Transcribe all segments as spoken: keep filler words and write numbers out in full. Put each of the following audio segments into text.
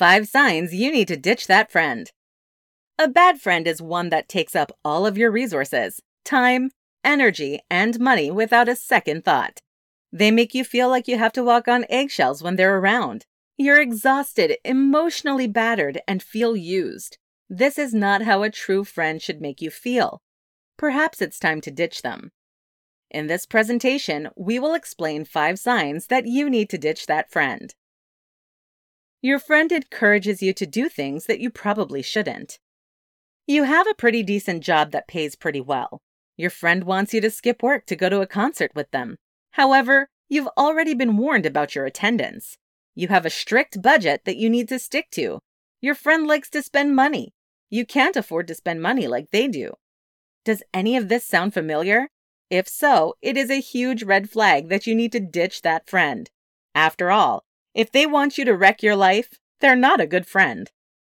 Five signs you need to ditch that friend. A bad friend is one that takes up all of your resources, time, energy, and money without a second thought. They make you feel like you have to walk on eggshells when they're around. You're exhausted, emotionally battered, and feel used. This is not how a true friend should make you feel. Perhaps it's time to ditch them. In this presentation, we will explain five signs that you need to ditch that friend. Your friend encourages you to do things that you probably shouldn't. You have a pretty decent job that pays pretty well. Your friend wants you to skip work to go to a concert with them. However, you've already been warned about your attendance. You have a strict budget that you need to stick to. Your friend likes to spend money. You can't afford to spend money like they do. Does any of this sound familiar? If so, it is a huge red flag that you need to ditch that friend. After all, if they want you to wreck your life, they're not a good friend.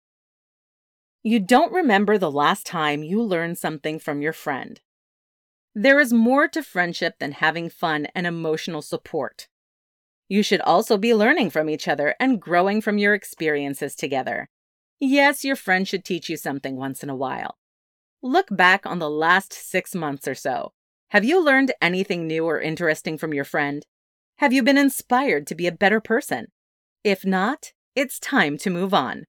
You don't remember the last time you learned something from your friend. There is more to friendship than having fun and emotional support. You should also be learning from each other and growing from your experiences together. Yes, your friend should teach you something once in a while. Look back on the last six months or so. Have you learned anything new or interesting from your friend? Have you been inspired to be a better person? If not, it's time to move on.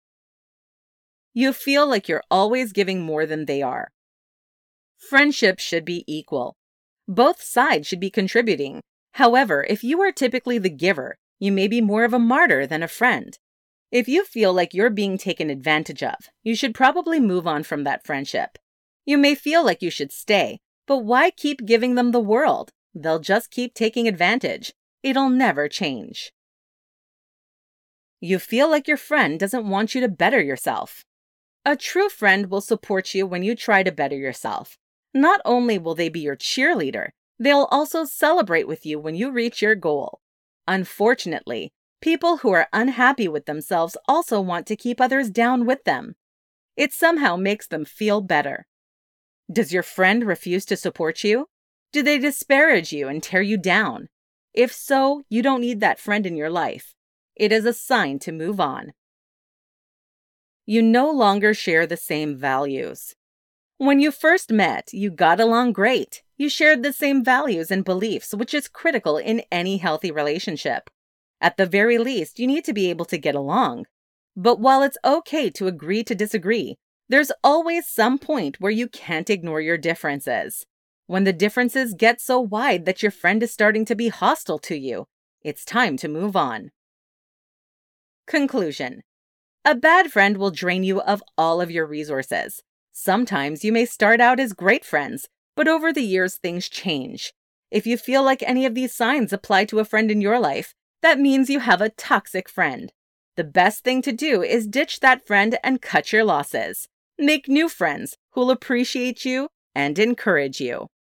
You feel like you're always giving more than they are. Friendship should be equal. Both sides should be contributing. However, if you are typically the giver, you may be more of a martyr than a friend. If you feel like you're being taken advantage of, you should probably move on from that friendship. You may feel like you should stay, but why keep giving them the world? They'll just keep taking advantage. It'll never change. You feel like your friend doesn't want you to better yourself. A true friend will support you when you try to better yourself. Not only will they be your cheerleader, they'll also celebrate with you when you reach your goal. Unfortunately, people who are unhappy with themselves also want to keep others down with them. It somehow makes them feel better. Does your friend refuse to support you? Do they disparage you and tear you down? If so, you don't need that friend in your life. It is a sign to move on. You no longer share the same values. When you first met, you got along great. You shared the same values and beliefs, which is critical in any healthy relationship. At the very least, you need to be able to get along. But while it's okay to agree to disagree, there's always some point where you can't ignore your differences. When the differences get so wide that your friend is starting to be hostile to you, it's time to move on. Conclusion. A bad friend will drain you of all of your resources. Sometimes you may start out as great friends, but over the years things change. If you feel like any of these signs apply to a friend in your life, that means you have a toxic friend. The best thing to do is ditch that friend and cut your losses. Make new friends who'll appreciate you and encourage you.